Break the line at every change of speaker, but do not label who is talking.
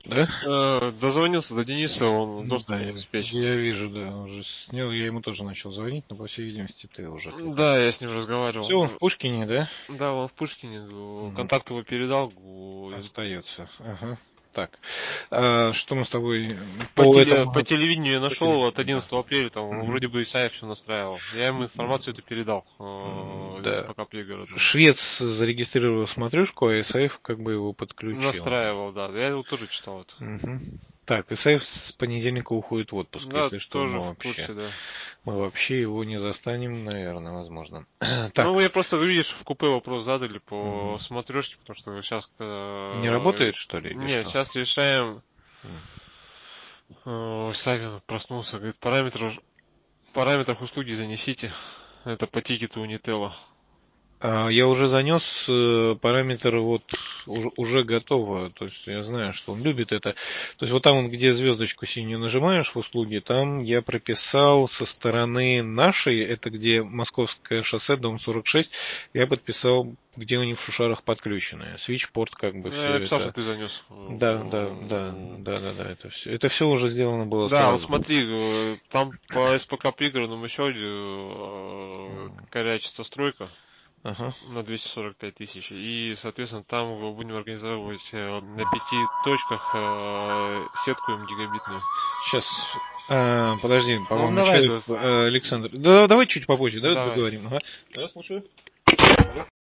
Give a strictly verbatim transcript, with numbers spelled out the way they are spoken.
Да?
Э, дозвонился до Дениса, он доступ
Да, я,
обеспечит.
я вижу, да, уже снял, я ему тоже начал звонить, но, по всей видимости, ты уже ответил.
Да, я с ним
Все, он
разговаривал.
в Пушкине, да?
Да, он в Пушкине.
Мгм.
Контакт его передал. гу-
Остается. Ага. Так, а что мы с тобой
По,
по
теле-
этому...
по телевидению я
по
нашел его от
телевидению, да.
одиннадцатого апреля, там
Мгм.
вроде бы Исаев все настраивал. Я ему информацию эту передал
М,
э, из
Да.
СПК пригородному.
Швец зарегистрировал смотрюшку, а ИСАФ как бы его подключил.
Настраивал, да. Я его тоже читал это.
Мгм. Так, ИСАФ с понедельника уходит в отпуск,
Да,
если что,
тоже
мы
в
вообще,
курсе, да.
мы вообще его не застанем, наверное, возможно. Так,
Ну, я просто, видишь, в купе вопрос задали по
мгм.
смотрешке, потому что сейчас...
Не
Э,
работает, что ли, или
не,
что?
сейчас решаем...
М.
Э, Савин проснулся, говорит, параметр, в параметрах услуги занесите. Это по тикету Unitella.
А, Я уже занес э, параметр, вот уже, уже готово. То есть я знаю, что он любит это. То есть вот там, вот, где звездочку синюю нажимаешь в услуги, там я прописал со стороны нашей, это где Московское шоссе, дом сорок шесть, я подписал, где они в Шушарах подключены. Свитчпорт, как бы
Ну, я
все
написал, что
это.
ты занес.
Да, да, да, да, да, да, это все. Это все уже сделано было
Да, вот
сразу.
смотри, э, там по СПК пригородному еще э,
М.
корячится стройка
Ага.
на двести сорок пять тысяч. И, соответственно, там будем организовывать э, на пяти точках э, сетку им гигабитную.
Сейчас, а, подожди,
Ну,
по-моему,
давай,
человек,
да.
э, Александр. Да, давай чуть попозже, да,
Давай.
договорим. Ага. Да, слушаю.